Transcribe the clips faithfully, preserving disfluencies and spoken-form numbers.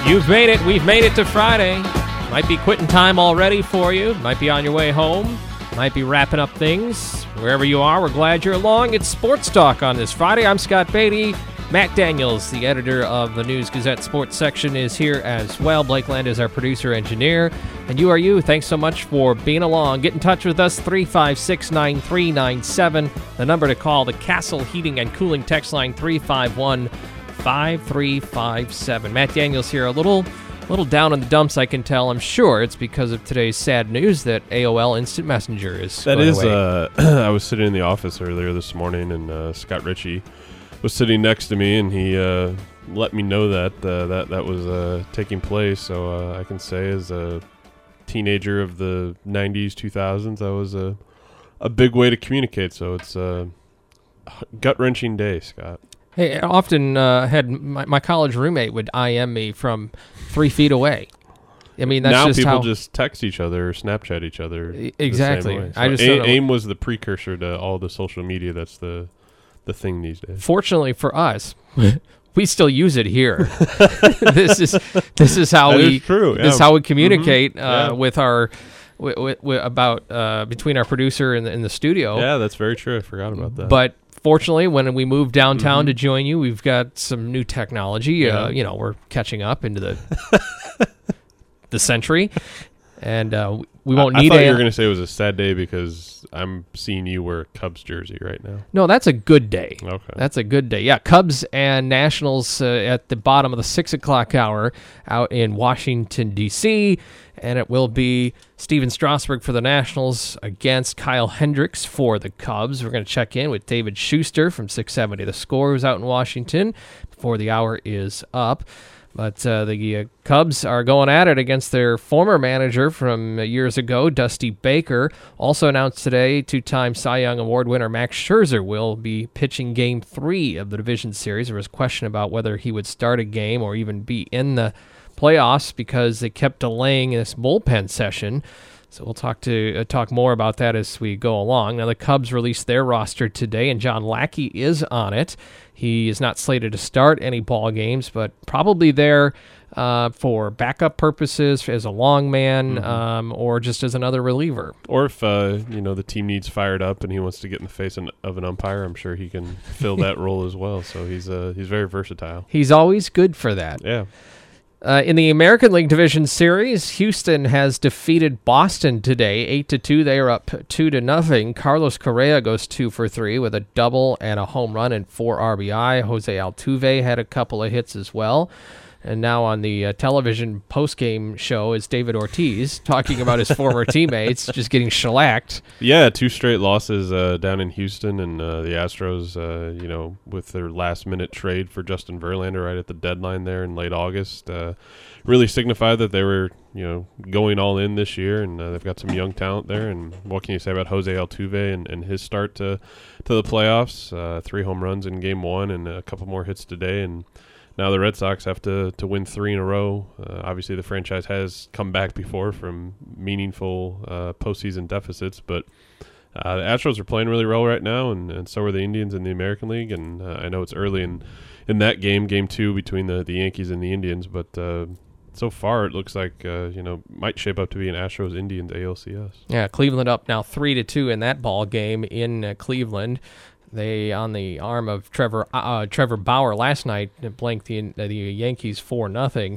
You've made it. We've made it to Friday. Might be quitting time already for you. Might be on your way home. Might be wrapping up things. Wherever you are, we're glad you're along. It's Sports Talk on this Friday. I'm Scott Beatty. Matt Daniels, the editor of the News Gazette Sports section, is here as well. Blake Land is our producer-engineer. And you are you. Thanks so much for being along. Get in touch with us, three five six, nine three nine seven. The number to call, the Castle Heating and Cooling text line, three five one, five three five seven. Matt Daniels here, a little... A little down in the dumps, I can tell. I'm sure it's because of today's sad news that A O L Instant Messenger is That going is, away. uh, I was sitting in the office earlier this morning, and uh, Scott Ritchie was sitting next to me, and he uh, let me know that uh, that that was uh, taking place. So uh, I can say, as a teenager of the nineties, two thousands, that was a a big way to communicate. So it's a gut-wrenching day, Scott. Hey, I often uh, had my, my college roommate would I M me from three feet away. I mean, that's now just people how, just text each other or Snapchat each other. Exactly. The same way. So I just A- don't know. AIM was the precursor to all the social media. That's the the thing these days. Fortunately for us, we still use it here. this is this is how That we is true. this is Yeah. how we communicate Mhm. uh, Yeah. with our wi- wi- wi- about uh, between our producer and the, in the studio. Yeah, that's very true. I forgot about that. But fortunately, when we moved downtown Mhm. to join you, we've got some new technology. Yeah. Uh, you know, we're catching up into the the century, and uh, we won't I, need I thought a. you were going to say it was a sad day because I'm seeing you wear a Cubs jersey right now. No, that's a good day. Okay. That's a good day. Yeah, Cubs and Nationals uh, at the bottom of the six o'clock hour out in Washington, D C, and it will be Steven Strasburg for the Nationals against Kyle Hendricks for the Cubs. We're going to check in with David Schuster from six seventy The Score, who's out in Washington, before the hour is up. But uh, the uh, Cubs are going at it against their former manager from uh, years ago, Dusty Baker. Also announced today, two-time Cy Young Award winner Max Scherzer will be pitching Game three of the division series. There was a question about whether he would start a game or even be in the playoffs because they kept delaying this bullpen session. So we'll talk to uh, talk more about that as we go along. Now, the Cubs released their roster today, and John Lackey is on it. He is not slated to start any ball games, but probably there uh, for backup purposes as a long man Mhm. um, or just as another reliever. Or if uh, you know the team needs fired up and he wants to get in the face an, of an umpire, I'm sure he can fill that role as well. So he's uh, he's very versatile. He's always good for that. Yeah. Uh, in the American League Division Series, Houston has defeated Boston today, eight to two. They are up two to nothing. Carlos Correa goes two for three with a double and a home run and four R B I. Jose Altuve had a couple of hits as well. And now on the uh, television postgame show is David Ortiz talking about his former teammates just getting shellacked. Yeah, two straight losses uh, down in Houston, and uh, the Astros, uh, you know, with their last-minute trade for Justin Verlander right at the deadline there in late August, uh, really signified that they were, you know, going all in this year, and uh, they've got some young talent there. And what can you say about Jose Altuve and, and his start to to the playoffs? Uh, three home runs in Game One and a couple more hits today, and now the Red Sox have to, to win three in a row. Uh, obviously, the franchise has come back before from meaningful uh, postseason deficits, but uh, the Astros are playing really well right now, and, and so are the Indians in the American League. And uh, I know it's early in, in that game, game two between the, the Yankees and the Indians, but uh, so far it looks like uh, you know might shape up to be an Astros-Indians A L C S. Yeah, Cleveland up now three to two in that ball game in uh, Cleveland. They, on the arm of Trevor uh, Trevor Bauer last night, blanked the the Yankees four nothing.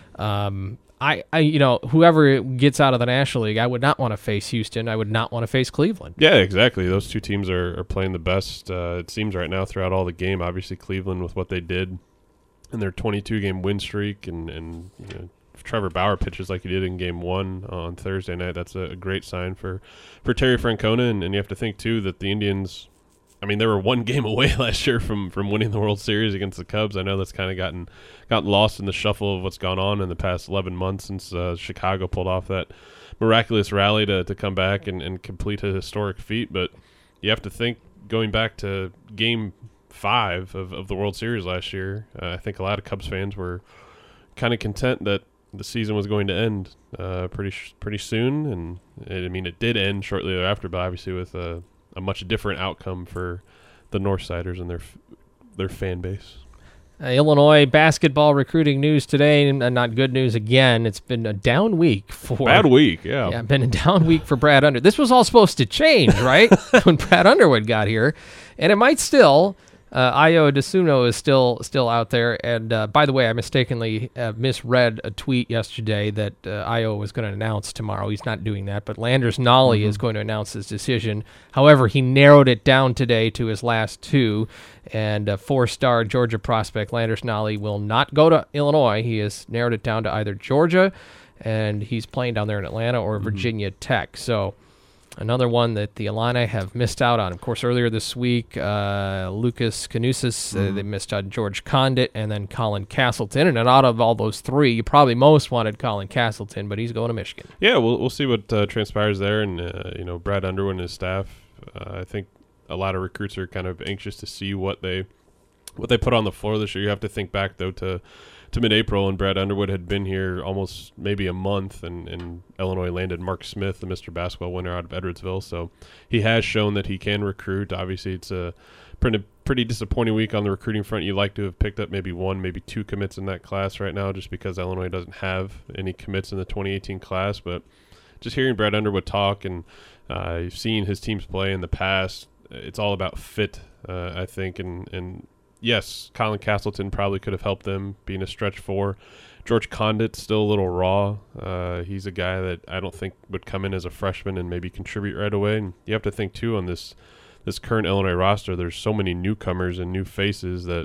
Um, I, I, you know, whoever gets out of the National League, I would not want to face Houston. I would not want to face Cleveland. Yeah, exactly. Those two teams are, are playing the best, uh, it seems, right now throughout all the game. Obviously, Cleveland with what they did in their twenty-two game win streak, and, and you know, if Trevor Bauer pitches like he did in Game One on Thursday night, that's a, a great sign for, for Terry Francona. And, and you have to think, too, that the Indians, I mean, they were one game away last year from, from winning the World Series against the Cubs. I know that's kind of gotten gotten lost in the shuffle of what's gone on in the past eleven months since uh, Chicago pulled off that miraculous rally to, to come back and, and complete a historic feat. But you have to think, going back to Game five of, of the World Series last year, uh, I think a lot of Cubs fans were kind of content that the season was going to end uh, pretty sh- pretty soon. And, it, I mean, it did end shortly thereafter, but obviously with a a much different outcome for the Northsiders and their f- their fan base. Uh, Illinois basketball recruiting news today, and uh, not good news again. It's been a down week for bad week. Yeah, yeah, been a down week for Brad Underwood. This was all supposed to change, right? When Brad Underwood got here, and it might still. Uh, Ayo Dosunmu is still still out there, and uh, by the way, I mistakenly uh, misread a tweet yesterday that uh, Ayo was going to announce tomorrow. He's not doing that, but Landers Nolley mm-hmm. is going to announce his decision. However, he narrowed it down today to his last two, and a four-star Georgia prospect, Landers Nolley, will not go to Illinois. He has narrowed it down to either Georgia, and he's playing down there in Atlanta, or mm-hmm. Virginia Tech. So another one that the Illini have missed out on. Of course, earlier this week, uh, Lucas Canusis, mm-hmm. uh, they missed out George Condit, and then Colin Castleton. And out of all those three, you probably most wanted Colin Castleton, but he's going to Michigan. Yeah, we'll we'll see what uh, transpires there. And, uh, you know, Brad Underwood and his staff, uh, I think a lot of recruits are kind of anxious to see what they what they put on the floor this year. You have to think back, though, to to mid-April, and Brad Underwood had been here almost maybe a month, and, and Illinois landed Mark Smith, the Mister Basketball winner out of Edwardsville. So he has shown that he can recruit. Obviously, it's a pretty, pretty disappointing week on the recruiting front. You'd like to have picked up maybe one, maybe two commits in that class right now, just because Illinois doesn't have any commits in the twenty eighteen class. But just hearing Brad Underwood talk, and uh, you've seen his teams play in the past, it's all about fit, uh, I think, and and yes, Colin Castleton probably could have helped them being a stretch four. George Condit's still a little raw. Uh, he's a guy that I don't think would come in as a freshman and maybe contribute right away. And you have to think, too, on this this current Illinois roster, there's so many newcomers and new faces that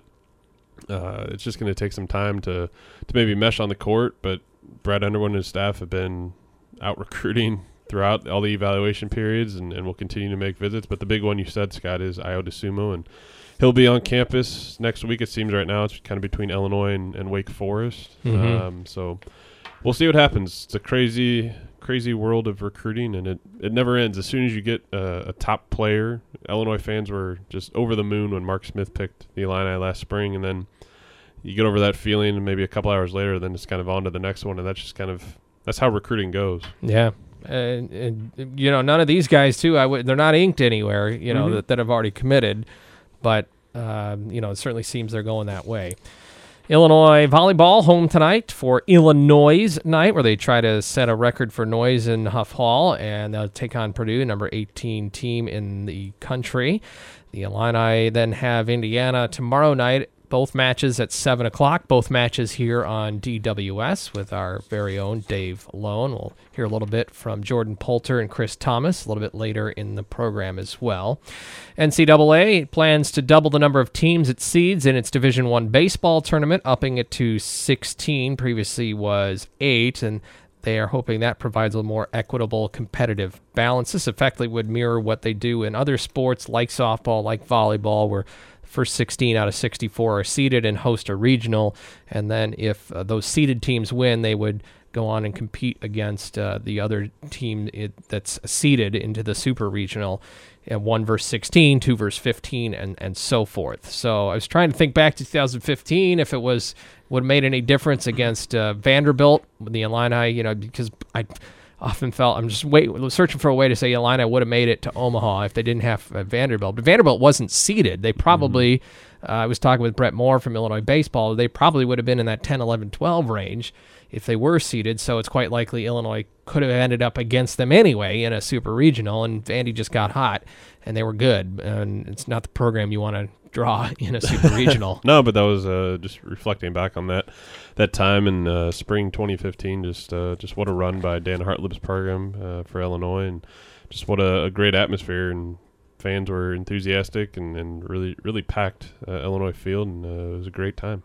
uh, it's just going to take some time to, to maybe mesh on the court. But Brad Underwood and his staff have been out recruiting throughout all the evaluation periods, and, and will continue to make visits. But the big one you said, Scott, is Ayo Dosunmu, and he'll be on campus next week. It seems right now it's kind of between Illinois and, and Wake Forest. Mm-hmm. Um, so we'll see what happens. It's a crazy, crazy world of recruiting, and it, it never ends. As soon as you get a, a top player, Illinois fans were just over the moon when Mark Smith picked the Illini last spring, and then you get over that feeling, and maybe a couple hours later, then it's kind of on to the next one, and that's just kind of that's how recruiting goes. Yeah. And, and you know, none of these guys, too, I w- they're not inked anywhere, you know, mm-hmm. that, that have already committed. But, um, you know, it certainly seems they're going that way. Illinois volleyball home tonight for Illinois night, where they try to set a record for noise in Huff Hall, and they'll take on Purdue, number eighteen team in the country. The Illini then have Indiana tomorrow night. Both matches at seven o'clock, both matches here on D W S with our very own Dave Lone. We'll hear a little bit from Jordan Poulter and Chris Thomas a little bit later in the program as well. N C double A plans to double the number of teams it seeds in its Division One baseball tournament, upping it to sixteen. Previously was eight, and they are hoping that provides a more equitable, competitive balance. This effectively would mirror what they do in other sports like softball, like volleyball, where first sixteen out of sixty-four are seeded and host a regional, and then if uh, those seeded teams win, they would go on and compete against uh, the other team it, that's seeded into the super regional, and one versus sixteen, two versus fifteen, and, and so forth. So I was trying to think back to two thousand fifteen if it was would have made any difference against uh, Vanderbilt, the Illini, you know, because I often felt I'm just wait searching for a way to say Illini would have made it to Omaha if they didn't have uh, Vanderbilt. But Vanderbilt wasn't seeded. They probably, mm-hmm. uh, I was talking with Brett Moore from Illinois Baseball, they probably would have been in that ten, eleven, twelve range if they were seeded. So it's quite likely Illinois could have ended up against them anyway in a super regional, and Vandy just got hot, and they were good. And it's not the program you want to draw in a super regional. No, but that was uh, just reflecting back on that that time in uh, spring twenty fifteen. Just uh, just what a run by Dan Hartlib's program uh, for Illinois, and just what a, a great atmosphere, and fans were enthusiastic and, and really really packed uh, Illinois field, and uh, it was a great time.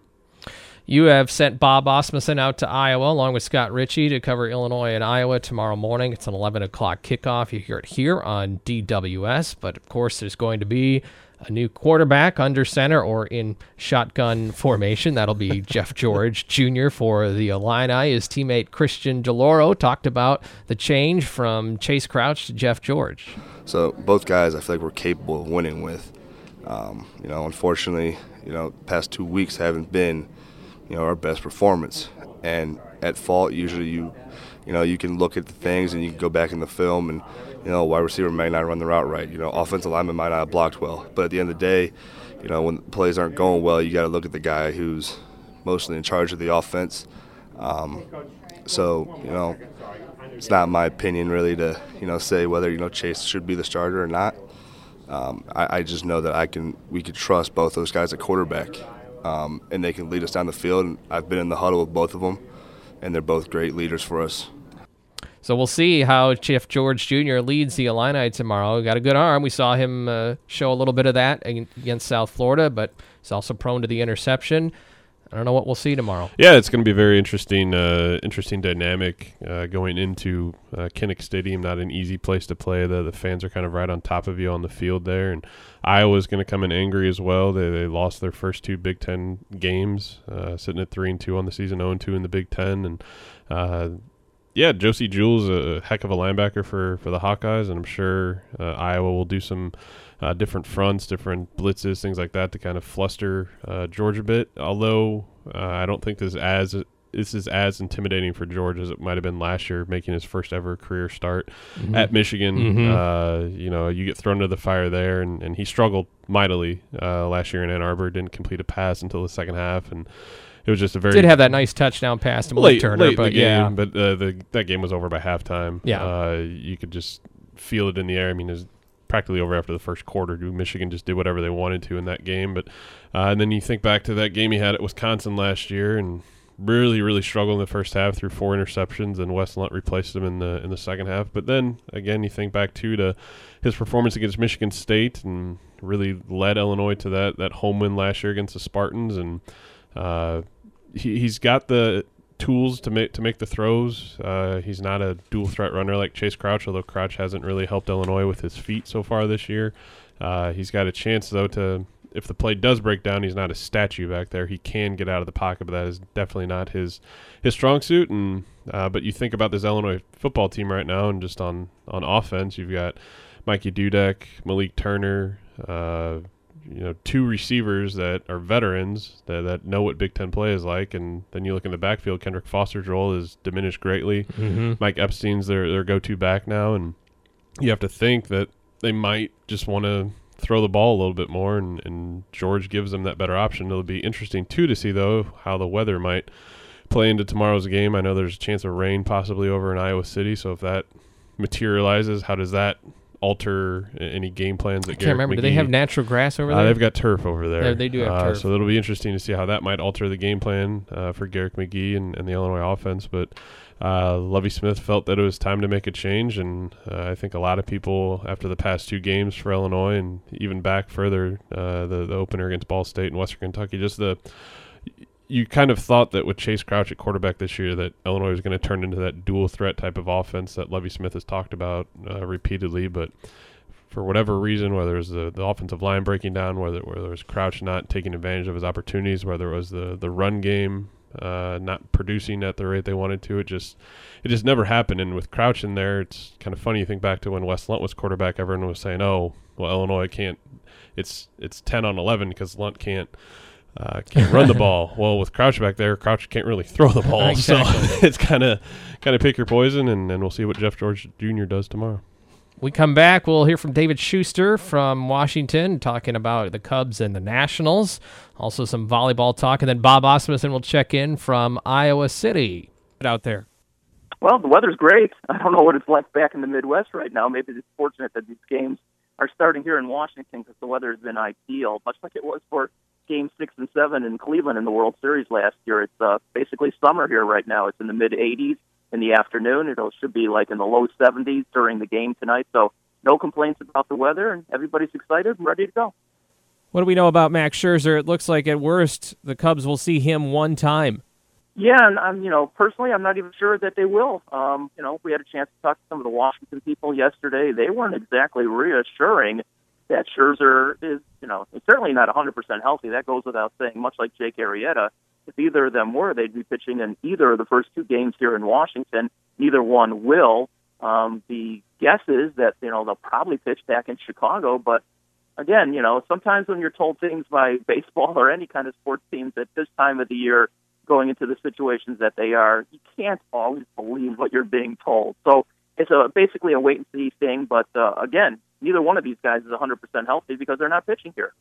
You have sent Bob Osmussen out to Iowa along with Scott Ritchie to cover Illinois and Iowa tomorrow morning. It's an eleven o'clock kickoff. You hear it here on D W S, but of course there's going to be a new quarterback under center or in shotgun formation. That'll be Jeff George Junior for the Illini. His teammate Christian DeLauro talked about the change from Chase Crouch to Jeff George. So both guys I feel like we're capable of winning with. Um, you know, unfortunately, you know, past two weeks haven't been, you know, our best performance. And at fault, usually you, you know, you can look at the things and you can go back in the film and, you know, wide receiver might not run the route right. You know, offensive lineman might not have blocked well. But at the end of the day, you know, when plays aren't going well, you got to look at the guy who's mostly in charge of the offense. Um, so, you know, it's not my opinion really to, you know, say whether, you know, Chase should be the starter or not. Um, I, I just know that I can, we could trust both those guys at quarterback, um, and they can lead us down the field. And I've been in the huddle with both of them, and they're both great leaders for us. So we'll see how Jeff George Junior leads the Illini tomorrow. He got a good arm. We saw him uh, show a little bit of that against South Florida, but he's also prone to the interception. I don't know what we'll see tomorrow. Yeah, it's going to be a very interesting, uh, interesting dynamic uh, going into uh, Kinnick Stadium. Not an easy place to play. The the fans are kind of right on top of you on the field there, and Iowa's going to come in angry as well. They they lost their first two Big Ten games, uh, sitting at three and two on the season, zero and two in the Big Ten, and uh, yeah, Josie Jewell's a heck of a linebacker for for the Hawkeyes, and I'm sure uh, Iowa will do some. Uh, different fronts, different blitzes, things like that to kind of fluster uh, George a bit. Although uh, I don't think this is as this is as intimidating for George as it might have been last year, making his first ever career start mm-hmm. at Michigan. Mm-hmm. Uh, you know, you get thrown into the fire there, and, and he struggled mightily uh, last year in Ann Arbor. Didn't complete a pass until the second half, and it was just a very did have that nice touchdown pass to Malik late, Turner, late but in the yeah, game, but uh, the that game was over by halftime. Yeah, uh, you could just feel it in the air. I mean, it was practically over after the first quarter. Michigan just did whatever they wanted to in that game. But uh, and then you think back to that game he had at Wisconsin last year and really, really struggled in the first half through four interceptions, and Wes Lunt replaced him in the in the second half. But then, again, you think back, too, to his performance against Michigan State and really led Illinois to that, that home win last year against the Spartans. And uh, he, he's got the tools to make to make the throws. Uh, he's not a dual threat runner like Chase Crouch, although Crouch hasn't really helped Illinois with his feet so far this year. Uh, he's got a chance though to, if the play does break down, he's not a statue back there. He can get out of the pocket, but that is definitely not his his strong suit. And uh, but you think about this Illinois football team right now, and just on on offense, you've got Mikey Dudek, Malik Turner. Uh, you know, two receivers that are veterans that, that know what Big Ten play is like, and then you look in the backfield, Kendrick Foster's role is diminished greatly. Mm-hmm. Mike Epstein's their, their go-to back now, and you have to think that they might just want to throw the ball a little bit more, and, and George gives them that better option. It'll be interesting, too, to see, though, how the weather might play into tomorrow's game. I know there's a chance of rain possibly over in Iowa City, so if that materializes, how does that alter any game plans? That I can't Garrett remember. McGee, do they have natural grass over there? Uh, they've got turf over there. Yeah, they do have uh, turf. So it'll be interesting to see how that might alter the game plan uh, for Garrett McGee and, and the Illinois offense. But uh, Lovie Smith felt that it was time to make a change, and uh, I think a lot of people after the past two games for Illinois, and even back further, uh, the, the opener against Ball State and Western Kentucky, just the you kind of thought that with Chase Crouch at quarterback this year that Illinois was going to turn into that dual threat type of offense that Lovie Smith has talked about uh, repeatedly, but for whatever reason, whether it was the, the offensive line breaking down, whether, whether it was Crouch not taking advantage of his opportunities, whether it was the, the run game uh, not producing at the rate they wanted to, it just it just never happened. And with Crouch in there, it's kind of funny. You think back to when Wes Lunt was quarterback, everyone was saying, oh, well, Illinois can't – it's it's ten on eleven because Lunt can't – Uh, can't run the ball. Well, with Crouch back there, Crouch can't really throw the ball. Exactly. So it's kind of kind of pick your poison, and, and we'll see what Jeff George Junior does tomorrow. We come back, we'll hear from David Schuster from Washington talking about the Cubs and the Nationals. Also some volleyball talk, and then Bob Osmussen will check in from Iowa City. Out there. Well, the weather's great. I don't know what it's like back in the Midwest right now. Maybe it's fortunate that these games are starting here in Washington because the weather has been ideal, much like it was for Game six and seven in Cleveland in the World Series last year. It's uh, basically summer here right now. It's in the mid eighties in the afternoon. It should be like in the low seventies during the game tonight. So no complaints about the weather, and everybody's excited and ready to go. What do we know about Max Scherzer? It looks like at worst the Cubs will see him one time. Yeah, and I'm, you know, personally, I'm not even sure that they will. Um, you know, we had a chance to talk to some of the Washington people yesterday. They weren't exactly reassuring that Scherzer is, you know, it's certainly not one hundred percent healthy. That goes without saying, much like Jake Arrieta. If either of them were, they'd be pitching in either of the first two games here in Washington. Neither one will. Um, the guess is that, you know, they'll probably pitch back in Chicago. But, again, you know, sometimes when you're told things by baseball or any kind of sports teams at this time of the year, going into the situations that they are, you can't always believe what you're being told. So it's a, basically a wait-and-see thing. But, uh, again, neither one of these guys is one hundred percent healthy because they're not pitching here.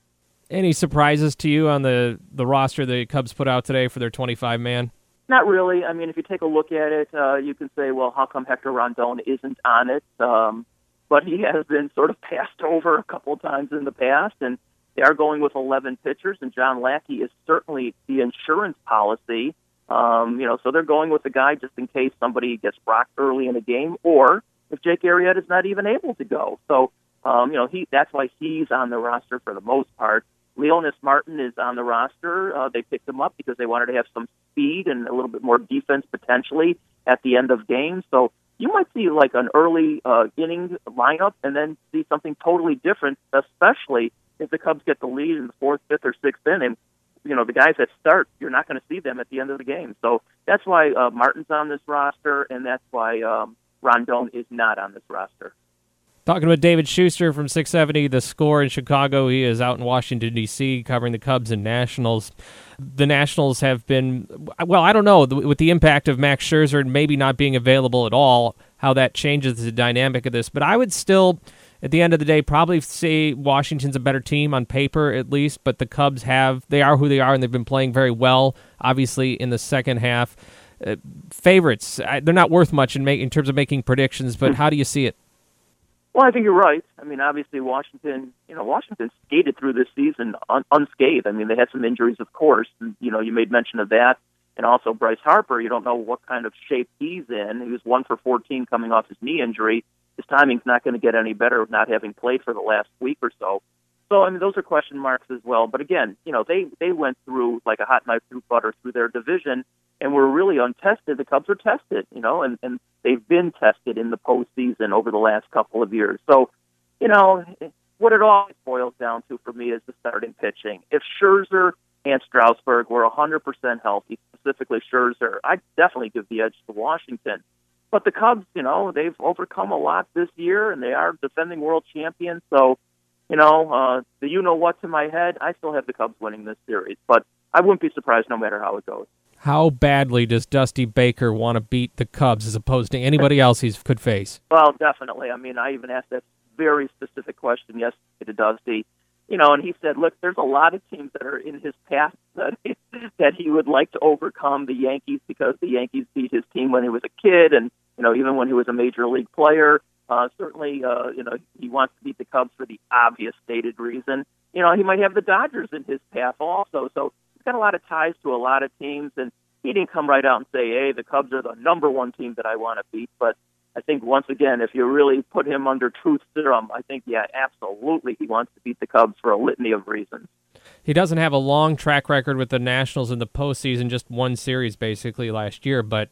Any surprises to you on the, the roster the Cubs put out today for their twenty-five man? Not really. I mean, if you take a look at it, uh, you can say, well, how come Hector Rondon isn't on it? Um, but he has been sort of passed over a couple of times in the past, and they are going with eleven pitchers, and John Lackey is certainly the insurance policy. Um, you know, so they're going with the guy just in case somebody gets rocked early in a game, or if Jake Arrieta is not even able to go. So, um, you know, he that's why he's on the roster for the most part. Leonis Martin is on the roster. Uh, they picked him up because they wanted to have some speed and a little bit more defense potentially at the end of games. So you might see like an early uh, inning lineup and then see something totally different, especially if the Cubs get the lead in the fourth, fifth, or sixth inning. You know, the guys that start, you're not going to see them at the end of the game. So that's why uh, Martin's on this roster, and that's why um, Rondon is not on this roster. Talking with David Schuster from six seventy, The Score in Chicago. He is out in Washington, D C, covering the Cubs and Nationals. The Nationals have been, well, I don't know, with the impact of Max Scherzer maybe not being available at all, how that changes the dynamic of this. But I would still, at the end of the day, probably say Washington's a better team on paper, at least. But the Cubs have, they are who they are, and they've been playing very well, obviously, in the second half. Uh, favorites, I, they're not worth much in, make, in terms of making predictions, but how do you see it? Well, I think you're right. I mean, obviously, Washington, you know, Washington skated through this season un- unscathed. I mean, they had some injuries, of course. And, you know, you made mention of that. And also Bryce Harper, you don't know what kind of shape he's in. He was one for fourteen coming off his knee injury. His timing's not going to get any better not having played for the last week or so. So, I mean, those are question marks as well. But again, you know, they, they went through like a hot knife through butter through their division and were really untested. The Cubs are tested, you know, and, and they've been tested in the postseason over the last couple of years. So, you know, what it all boils down to for me is the starting pitching. If Scherzer and Strasburg were one hundred percent healthy, specifically Scherzer, I'd definitely give the edge to Washington. But the Cubs, you know, they've overcome a lot this year, and they are defending world champions. So, you know, uh, the you-know-what to my head, I still have the Cubs winning this series. But I wouldn't be surprised no matter how it goes. How badly does Dusty Baker want to beat the Cubs as opposed to anybody else he could face? Well, definitely. I mean, I even asked that very specific question yesterday to Dusty. You know, and he said, look, there's a lot of teams that are in his path that he, that he would like to overcome the Yankees because the Yankees beat his team when he was a kid and, you know, even when he was a major league player. Uh, certainly, uh, you know, he wants to beat the Cubs for the obvious stated reason. You know, he might have the Dodgers in his path also. So he's got a lot of ties to a lot of teams, and he didn't come right out and say, hey, the Cubs are the number one team that I want to beat. But I think, once again, if you really put him under truth serum, I think, yeah, absolutely, he wants to beat the Cubs for a litany of reasons. He doesn't have a long track record with the Nationals in the postseason, just one series basically last year. But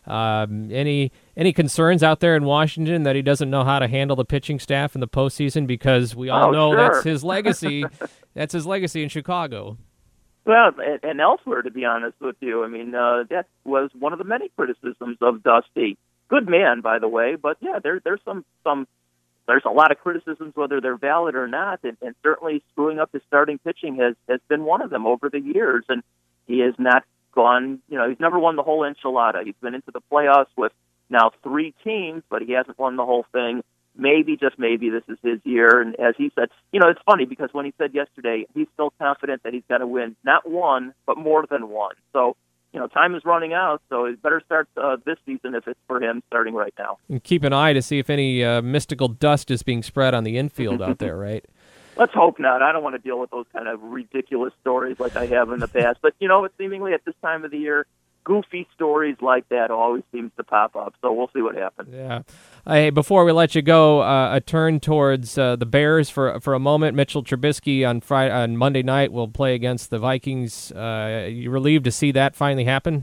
um, any any concerns out there in Washington that he doesn't know how to handle the pitching staff in the postseason? Because we all oh, know sure. that's his legacy. That's his legacy in Chicago. Well, and, and elsewhere, to be honest with you. I mean, uh, that was one of the many criticisms of Dusty. Good man, by the way, but yeah, there, there's some, some, there's a lot of criticisms, whether they're valid or not, and, and certainly screwing up his starting pitching has, has been one of them over the years, and he has not gone, you know, he's never won the whole enchilada. He's been into the playoffs with now three teams, but he hasn't won the whole thing. Maybe, just maybe, this is his year, and as he said, you know, it's funny because when he said yesterday, he's still confident that he's going to win not one, but more than one. So, you know, time is running out, so it better start uh, this season if it's for him starting right now. And keep an eye to see if any uh, mystical dust is being spread on the infield out there, right? Let's hope not. I don't want to deal with those kind of ridiculous stories like I have in the past. But, you know, seemingly at this time of the year, goofy stories like that always seems to pop up. So we'll see what happens. Yeah. Hey, before we let you go, uh, a turn towards uh, the Bears for for a moment. Mitchell Trubisky on Friday, on Monday night will play against the Vikings. Uh, you relieved to see that finally happen?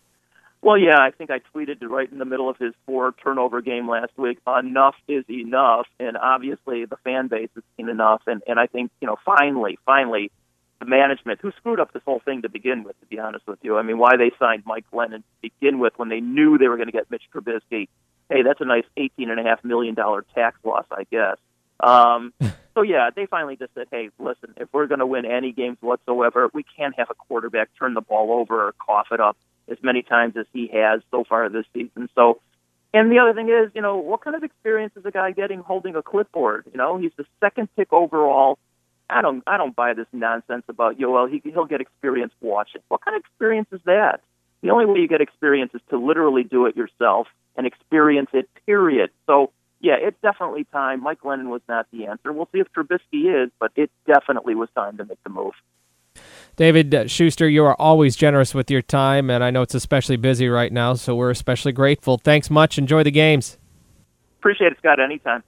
Well, yeah, I think I tweeted right in the middle of his four turnover game last week. Enough is enough, and obviously the fan base has seen enough. And, and I think, you know, finally, finally, the management, who screwed up this whole thing to begin with, to be honest with you. I mean, why they signed Mike Lennon to begin with when they knew they were going to get Mitch Trubisky. Hey, that's a nice eighteen point five million dollars tax loss, I guess. Um, so, yeah, they finally just said, hey, listen, if we're going to win any games whatsoever, we can't have a quarterback turn the ball over or cough it up as many times as he has so far this season. So, and the other thing is, you know, what kind of experience is a guy getting holding a clipboard? You know, he's the second pick overall. I don't I don't buy this nonsense about, you know, well, he, he'll get experience watching. What kind of experience is that? The only way you get experience is to literally do it yourself and experience it, period. So, yeah, it's definitely time. Mike Glennon was not the answer. We'll see if Trubisky is, but it definitely was time to make the move. David Schuster, you are always generous with your time, and I know it's especially busy right now, so we're especially grateful. Thanks much. Enjoy the games. Appreciate it, Scott. Anytime.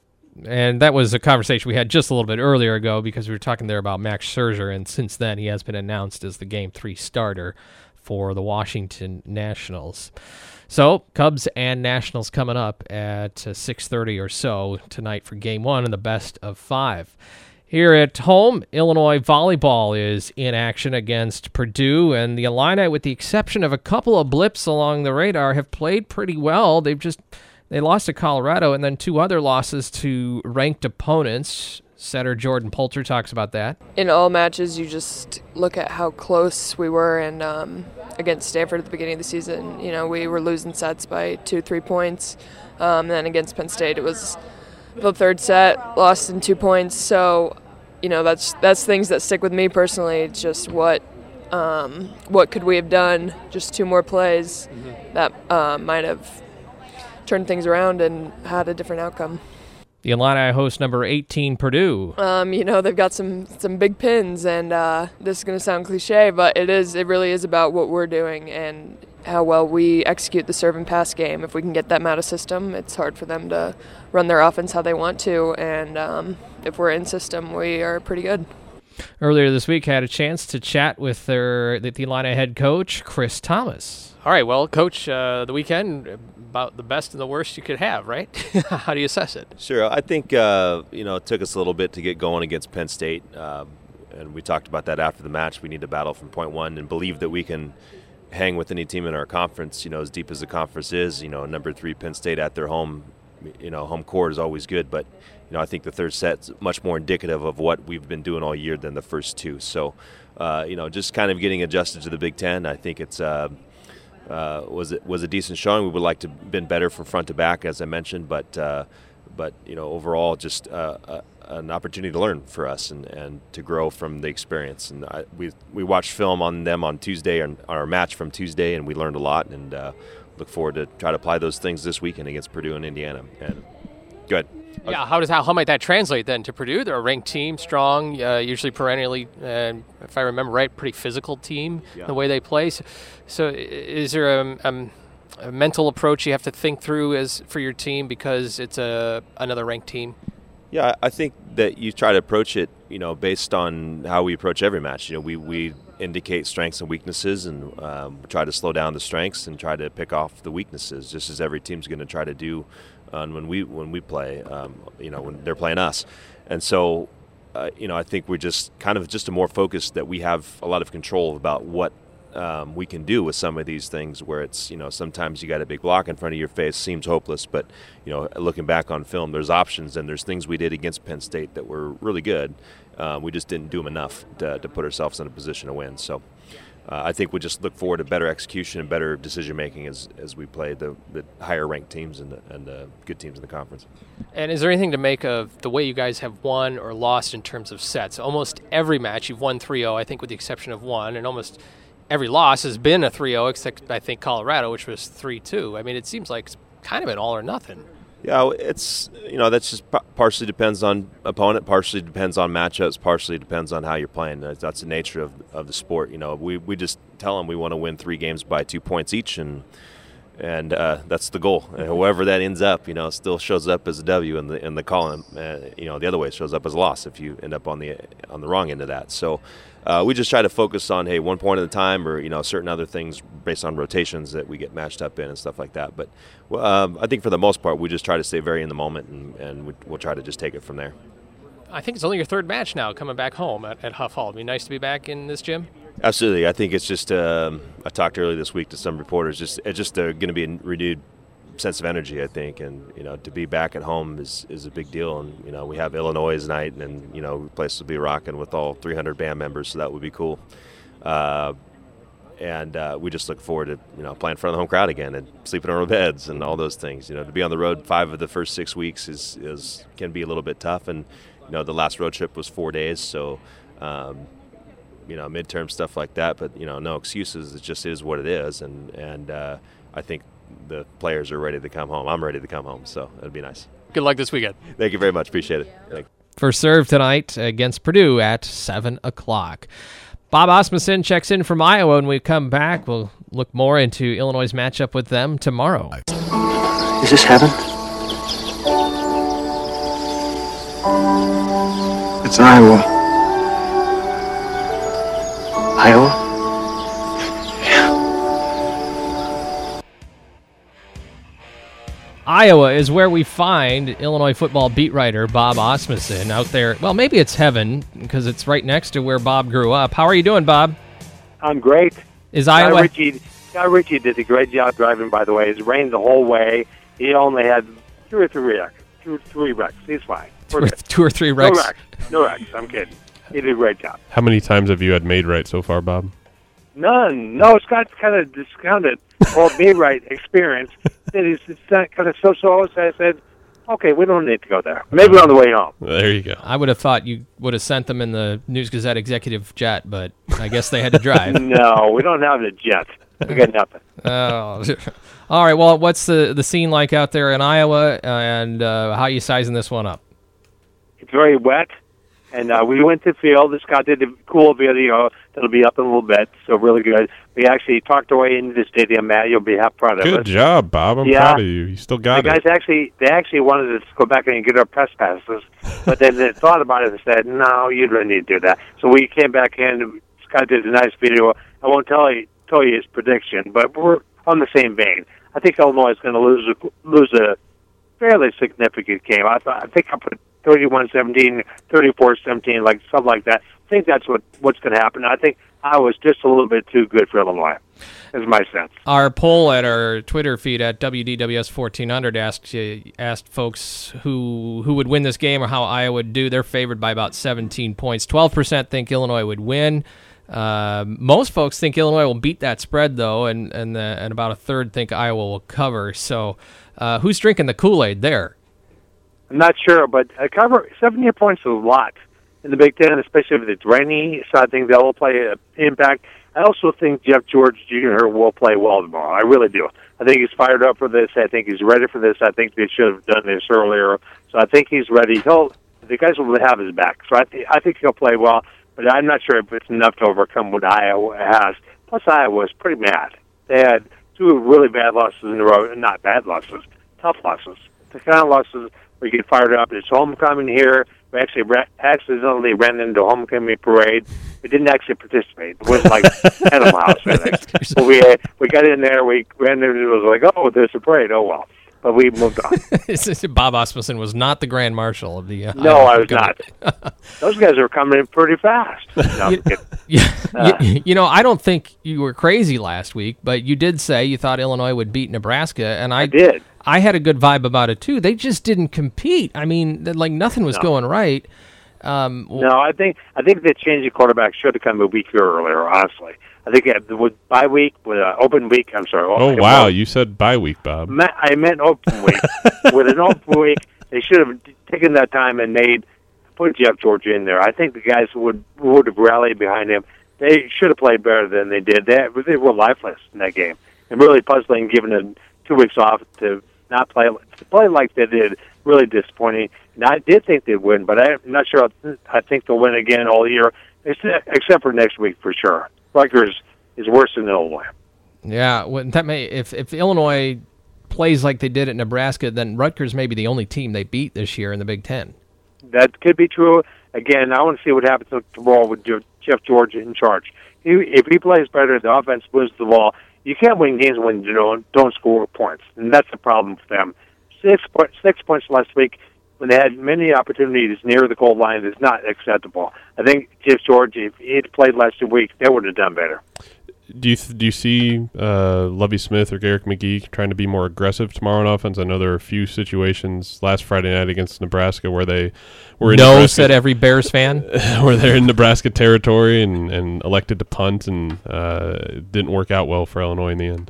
And that was a conversation we had just a little bit earlier ago because we were talking there about Max Scherzer, and since then he has been announced as the Game three starter for the Washington Nationals. So, Cubs and Nationals coming up at uh, six thirty or so tonight for Game one in the best of five. Here at home, Illinois volleyball is in action against Purdue, and the Illini, with the exception of a couple of blips along the radar, have played pretty well. They've just they lost to Colorado and then two other losses to ranked opponents. Setter Jordan Poulter talks about that. In all matches, you just look at how close we were, and um, against Stanford at the beginning of the season, you know, we were losing sets by two, three points. Um, then against Penn State, it was the third set, lost in two points. So, you know, that's that's things that stick with me personally. It's just what um, what could we have done? Just two more plays mm-hmm. that uh, might have turned things around and had a different outcome. The Illini host number eighteen, Purdue. Um, you know, they've got some, some big pins, and uh, this is going to sound cliche, but it is. It really is about what we're doing and how well we execute the serve and pass game. If we can get them out of system, it's hard for them to run their offense how they want to, and um, if we're in system, we are pretty good. Earlier this week, I had a chance to chat with their the Illini head coach, Chris Thomas. All right, well, Coach, uh, the weekend, about the best and the worst you could have, right? How do you assess it? Sure. I think, uh, you know, it took us a little bit to get going against Penn State, uh, and we talked about that after the match. We need to battle from point one and believe that we can hang with any team in our conference, you know, as deep as the conference is. You know, number three Penn State at their home, you know, home court is always good, but, you know, I think the third set's much more indicative of what we've been doing all year than the first two. So, uh, you know, just kind of getting adjusted to the Big Ten. I think it's uh, uh, was it was a decent showing. We would like to have been better from front to back, as I mentioned, but uh, but you know, overall, just uh, uh, an opportunity to learn for us and, and to grow from the experience. And I, we we watched film on them on Tuesday, on our match from Tuesday, and we learned a lot. And uh, look forward to try to apply those things this weekend against Purdue and Indiana. And good. Yeah, how does how, how might that translate then to Purdue? They're a ranked team, strong, uh, usually perennially, uh, if I remember right, pretty physical team, yeah. The way they play. So, so is there a, a, a mental approach you have to think through as for your team because it's a another ranked team? Yeah, I think that you try to approach it, you know, based on how we approach every match. You know, we, we indicate strengths and weaknesses, and um, try to slow down the strengths and try to pick off the weaknesses, just as every team's going to try to do on when we when we play, um, you know, when they're playing us. And so, uh, you know, I think we're just kind of just a more focused that we have a lot of control about what um, we can do with some of these things where it's, you know, sometimes you got a big block in front of your face, seems hopeless, but, you know, looking back on film, there's options and there's things we did against Penn State that were really good. Uh, we just didn't do them enough to, to put ourselves in a position to win. So uh, I think we just look forward to better execution and better decision making as as we play the, the higher ranked teams and the, and the good teams in the conference. And is there anything to make of the way you guys have won or lost in terms of sets? Almost every match you've won three oh, I think with the exception of one, and almost every loss has been a three oh, except I think Colorado, which was three two. I mean, it seems like it's kind of an all or nothing. Yeah, it's, you know, that's just partially depends on opponent, partially depends on matchups, partially depends on how you're playing. That's the nature of of the sport. You know, we, we just tell them we want to win three games by two points each, and and uh, that's the goal. And however that ends up, you know, still shows up as a W in the in the column. Uh, you know, the other way it shows up as a loss if you end up on the on the wrong end of that. So uh, we just try to focus on, hey, one point at a time, or, you know, certain other things based on rotations that we get matched up in and stuff like that. But um, I think for the most part, we just try to stay very in the moment, and, and we, we'll try to just take it from there. I think it's only your third match now coming back home at, at Huff Hall. It'd be nice to be back in this gym. Absolutely. I think it's just, um, I talked earlier this week to some reporters, just it's just uh, going to be a renewed sense of energy, I think. And, you know, to be back at home is, is a big deal. And, you know, we have Illinois tonight, and, you know, the place will be rocking with all three hundred band members, so that would be cool. Uh, and uh, we just look forward to, you know, playing in front of the home crowd again and sleeping in our beds and all those things. You know, to be on the road five of the first six weeks is, is can be a little bit tough. And, you know, the last road trip was four days, so um, you know, midterm stuff like that. But you know, no excuses. It just is what it is, and and uh, I think the players are ready to come home. I'm ready to come home, so it'll be nice. Good luck this weekend. Thank you very much. Appreciate it. Thank you. First serve tonight against Purdue at seven o'clock. Bob Asmussen checks in from Iowa. When we come back, we'll look more into Illinois' matchup with them tomorrow. Is this heaven? It's Iowa. Iowa? Iowa is where we find Illinois football beat writer Bob Asmussen out there. Well, maybe it's heaven because it's right next to where Bob grew up. How are you doing, Bob? I'm great. Is Guy Iowa? Ritchie, Guy Ritchie did a great job driving, by the way. It rained the whole way. He only had two or three wrecks. Two, three wrecks. He's fine. Two or, two or three wrecks. No wrecks. No wrecks. I'm kidding. He did a great job. How many times have you had made right so far, Bob? None. No, Scott's kind of discounted all me right experience. It's kind of so-so. So I said, okay, we don't need to go there. Maybe on the way home. There you go. I would have thought you would have sent them in the News Gazette executive jet, but I guess they had to drive. No, we don't have the jet. We got nothing. Oh, all right. Well, what's the the scene like out there in Iowa, and uh, how are you sizing this one up? It's very wet, and uh, we went to the field. Scott did a cool video that'll be up in a little bit, so really good. We actually talked our way into the stadium, Matt. You'll be half proud of us. Good job, Bob. I'm Yeah. proud of you. You still got The it. guys actually, they actually wanted us to go back and get our press passes, but then they thought about it and said, no, you don't need to do that. So we came back in. Scott did a nice video. I won't tell you tell you his prediction, but we're on the same vein. I think Illinois is going to lose a, lose a fairly significant game. I thought I think I put thirty-one seventeen, thirty-four seventeen, like something like that. I think that's what what's going to happen. I think I was just a little bit too good for Illinois. Is my sense. Our poll at our Twitter feed at W D W S fourteen hundred asked uh, asked folks who who would win this game or how Iowa would do. They're favored by about seventeen points. twelve percent think Illinois would win. Uh, most folks think Illinois will beat that spread, though, and and, the, and about a third think Iowa will cover. So uh, who's drinking the Kool-Aid there? I'm not sure, but I cover seventy points is a lot in the Big Ten, especially if it's rainy. So I think that will play an impact. I also think Jeff George Junior will play well tomorrow. I really do. I think he's fired up for this. I think he's ready for this. I think they should have done this earlier. So I think he's ready. He'll the guys will have his back. So I think I think he'll play well. But I'm not sure if it's enough to overcome what Iowa has. Plus, Iowa was pretty mad. They had two really bad losses in a row. Not bad losses, tough losses. The kind of losses where you get fired up. It's homecoming here. We actually ra- accidentally ran into a homecoming parade. We didn't actually participate. It was like Animal House, I think. But we, uh, we got in there. We ran into it. It was like, oh, there's a parade. Oh, well. But we moved on. Bob Asmussen was not the Grand Marshal of the. Uh, no, Iowa I was not. Those guys are coming in pretty fast. No, you, yeah, uh, you, you know, I don't think you were crazy last week, but you did say you thought Illinois would beat Nebraska, and I, I did. I had a good vibe about it too. They just didn't compete. I mean, like nothing was no. going right. Um, no, I think I think the change of quarterback should have come a week earlier. Honestly, I think it, with bye week, with an open week. I'm sorry. Oh okay, wow, well, you said bye week, Bob. I meant open week. With an open week, they should have taken that time and made put Jeff George in there. I think the guys would would have rallied behind him. They should have played better than they did. They they were lifeless in that game, and really puzzling, given them two weeks off to not play to play like they did. Really disappointing. And I did think they'd win, but I'm not sure. I think they'll win again all year, except for next week for sure. Rutgers is worse than Illinois. Yeah, well, that may if if Illinois plays like they did at Nebraska, then Rutgers may be the only team they beat this year in the Big Ten. That could be true. Again, I want to see what happens tomorrow with Jeff George in charge. If he plays better, the offense wins the ball. You can't win games when you don't don't score points, and that's the problem for them. Six point, six points last week when they had many opportunities near the goal line is not acceptable. I think Jeff George, if he had played last two weeks, they would have done better. Do you th- do you see uh, Lovie Smith or Garrick McGee trying to be more aggressive tomorrow on offense? I know there were a few situations last Friday night against Nebraska where they were in no Nebraska, said every Bears fan where they're in Nebraska territory and, and elected to punt and uh, it didn't work out well for Illinois in the end.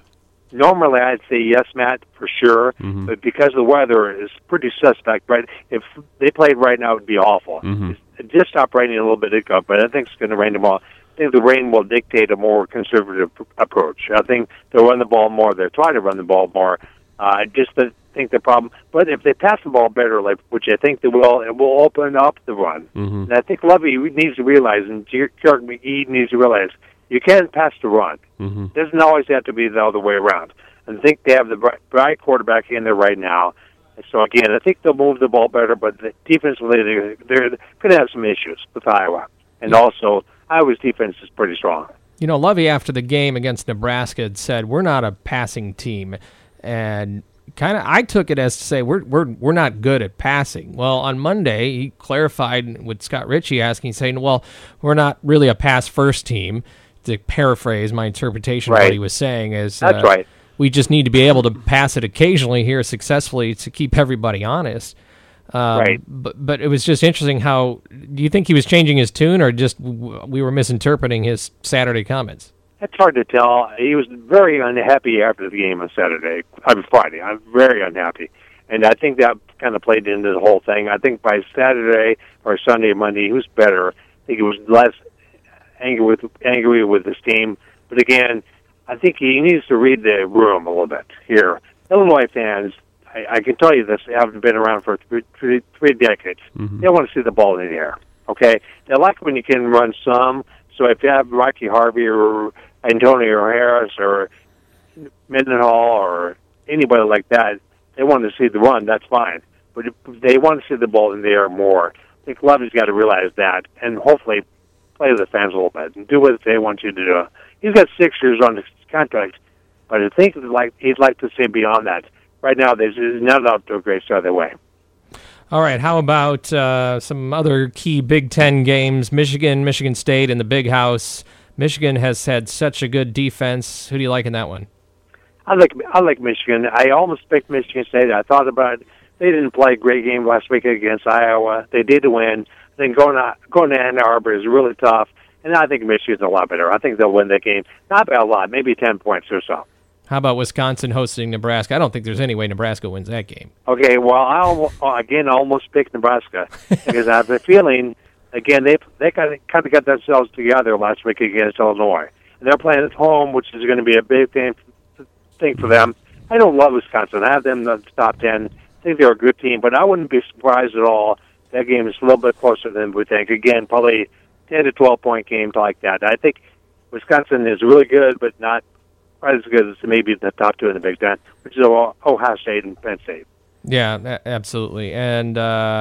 Normally, I'd say yes, Matt, for sure. Mm-hmm. But because the weather is pretty suspect, right? If they played right now, it would be awful. Mm-hmm. It just stopped raining a little bit ago, but I think it's going to rain tomorrow. I think the rain will dictate a more conservative approach. I think they'll run the ball more. They'll try to run the ball more. I uh, just think the problem. But if they pass the ball better, like which I think they will, it will open up the run. Mm-hmm. And I think Lovey needs to realize, and Kirk McGee needs to realize, you can't pass the run. Mm-hmm. It doesn't always have to be the other way around. I think they have the right quarterback in there right now. So, again, I think they'll move the ball better, but the defensively, they're, they're going to have some issues with Iowa. And also, Iowa's defense is pretty strong. You know, Lovey, after the game against Nebraska, had said, we're not a passing team. And kind of, I took it as to say, we're, we're, we're not good at passing. Well, on Monday, he clarified with Scott Ritchie asking, saying, well, we're not really a pass-first team. To paraphrase my interpretation right. of what he was saying is, That's uh, right. we just need to be able to pass it occasionally here successfully to keep everybody honest. Um, right. But but it was just interesting how, do you think he was changing his tune or just w- we were misinterpreting his Saturday comments? It's hard to tell. He was very unhappy after the game on Saturday. I mean, Friday. I'm very unhappy. And I think that kind of played into the whole thing. I think by Saturday or Sunday or Monday, he was better. I think he was less angry with angry with his team. But again, I think he needs to read the room a little bit here. Illinois fans, I, I can tell you this, they haven't been around for three, three, three decades. Mm-hmm. They want to see the ball in the air, okay? They like when you can run some. So if you have Rocky Harvey or Antonio Harris or Mendenhall or anybody like that, they want to see the run, that's fine. But if they want to see the ball in the air more. I think Lovey's got to realize that and hopefully play the fans a little bit and do what they want you to do. He's got six years on his contract, but I think like he'd like to see beyond that. Right now, there's not up to a great start their way. All right, how about uh, some other key Big Ten games? Michigan, Michigan State in the Big House. Michigan has had such a good defense. Who do you like in that one? I like I like Michigan. I almost picked Michigan State. I thought about it. They didn't play a great game last week against Iowa. They did win. I think going to, going to Ann Arbor is really tough, and I think Michigan's a lot better. I think they'll win that game. Not by a lot, maybe ten points or so. How about Wisconsin hosting Nebraska? I don't think there's any way Nebraska wins that game. Okay, well, I almost, again almost picked Nebraska because I have a feeling, again, they they kind of, kind of got themselves together last week against Illinois. And they're playing at home, which is going to be a big thing, thing for them. I don't love Wisconsin. I have them in the top ten. I think they're a good team, but I wouldn't be surprised at all. That game is a little bit closer than we think. Again, probably ten to twelve point games like that. I think Wisconsin is really good, but not quite as good as maybe the top two in the Big Ten, which is Ohio State and Penn State. Yeah, absolutely. And,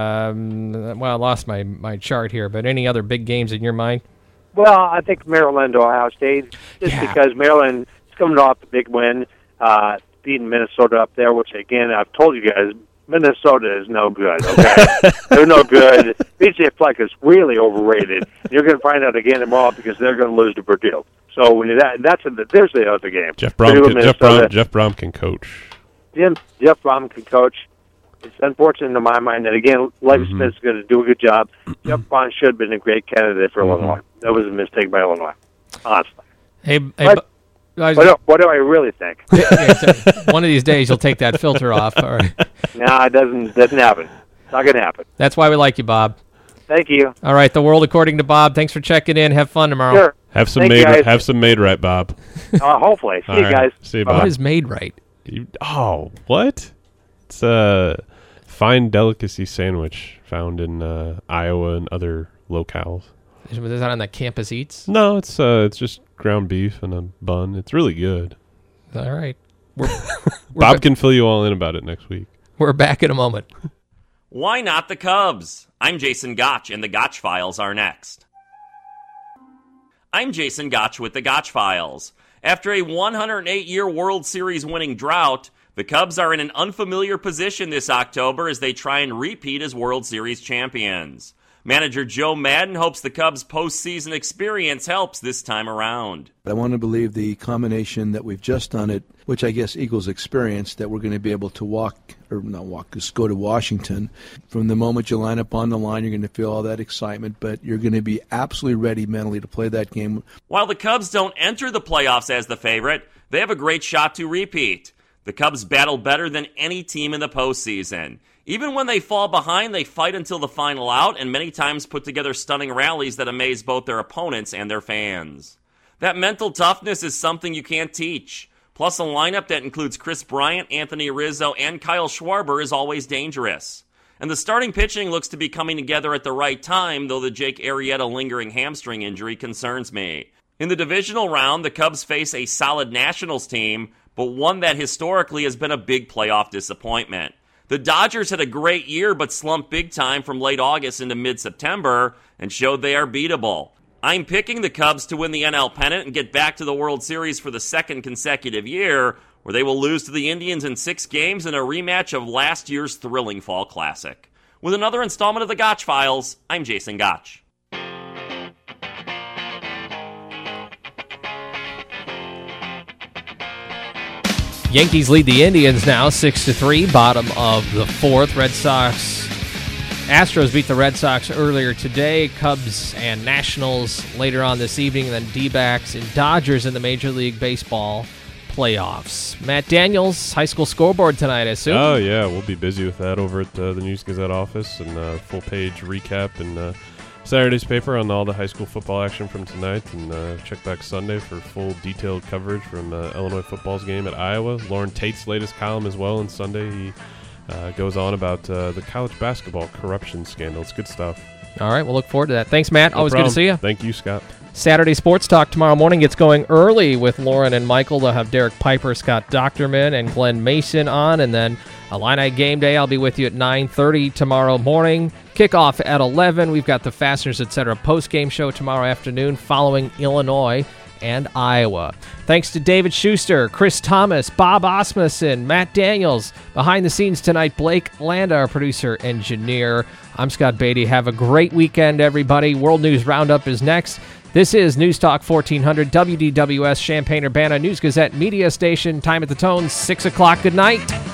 um, well, I lost my, my chart here, but any other big games in your mind? Well, I think Maryland, Ohio State, just yeah. because Maryland is coming off the big win, uh, beating Minnesota up there, which, again, I've told you guys, Minnesota is no good, okay? They're no good. B J Fleck is really overrated. You're going to find out again tomorrow because they're going to lose to Purdue. So when you, that, that's a, there's the other game. Jeff Brom, can, Jeff, Brom, Jeff Brom can coach. Jim, Jeff Brom can coach. It's unfortunate in my mind that, again, Levy mm-hmm. Smith's going to do a good job. Jeff Brom should have been a great candidate for mm-hmm. Illinois. That was a mistake by Illinois, honestly. Hey, hey but, what, do, what do I really think? One of these days you'll take that filter off. All right. No, it doesn't, doesn't happen. It's not going to happen. That's why we like you, Bob. Thank you. All right, the world according to Bob. Thanks for checking in. Have fun tomorrow. Sure. Have some Thank made right, have some made right, Bob. Uh, hopefully. See All you right. guys. See you, Bob. What is made right? You, oh, what? It's a fine delicacy sandwich found in uh, Iowa and other locales. Is that on the Campus Eats? No, it's uh, it's just ground beef and a bun. It's really good. All right. We're, we're Bob ba- can fill you all in about it next week. We're back in a moment. Why not the Cubs? I'm Jason Gotch, and the Gotch Files are next. I'm Jason Gotch with the Gotch Files. After a one hundred eight year World Series winning drought, the Cubs are in an unfamiliar position this October as they try and repeat as World Series champions. Manager Joe Madden hopes the Cubs' postseason experience helps this time around. I want to believe the combination that we've just done it, which I guess equals experience, that we're going to be able to walk, or not walk, just go to Washington. From the moment you line up on the line, you're going to feel all that excitement, but you're going to be absolutely ready mentally to play that game. While the Cubs don't enter the playoffs as the favorite, they have a great shot to repeat. The Cubs battle better than any team in the postseason. Even when they fall behind, they fight until the final out and many times put together stunning rallies that amaze both their opponents and their fans. That mental toughness is something you can't teach. Plus, a lineup that includes Chris Bryant, Anthony Rizzo, and Kyle Schwarber is always dangerous. And the starting pitching looks to be coming together at the right time, though the Jake Arrieta lingering hamstring injury concerns me. In the divisional round, the Cubs face a solid Nationals team, but one that historically has been a big playoff disappointment. The Dodgers had a great year but slumped big time from late August into mid-September and showed they are beatable. I'm picking the Cubs to win the N L pennant and get back to the World Series for the second consecutive year, where they will lose to the Indians in six games in a rematch of last year's thrilling Fall Classic. With another installment of the Gotch Files, I'm Jason Gotch. Yankees lead the Indians now six to three, bottom of the fourth. Red Sox, Astros beat the Red Sox earlier today. Cubs and Nationals later on this evening, and then D-backs and Dodgers in the Major League Baseball playoffs. Matt Daniels, high school scoreboard tonight, I assume. Oh, yeah, we'll be busy with that over at uh, the News Gazette office, and uh, full-page recap and uh, Saturday's paper on all the high school football action from tonight, and uh, check back Sunday for full detailed coverage from uh, Illinois football's game at Iowa. Lauren Tate's latest column as well on Sunday. He uh, goes on about uh, the college basketball corruption scandal. It's good stuff. All right, we'll look forward to that. Thanks, Matt. No Always problem. good to see you. Thank you, Scott. Saturday Sports Talk tomorrow morning gets going early with Lauren and Michael. They'll have Derek Piper, Scott Docterman, and Glenn Mason on, and then Illini Game Day. I'll be with you at nine thirty tomorrow morning. Kickoff at eleven. We've got the Fasteners, et cetera post-game show tomorrow afternoon following Illinois and Iowa. Thanks to David Schuster, Chris Thomas, Bob Osmussen, Matt Daniels. Behind the scenes tonight, Blake Landa, our producer engineer. I'm Scott Beatty. Have a great weekend, everybody. World News Roundup is next. This is News Talk fourteen hundred W D W S Champaign-Urbana News Gazette Media Station. Time at the tone, six o'clock. Good night.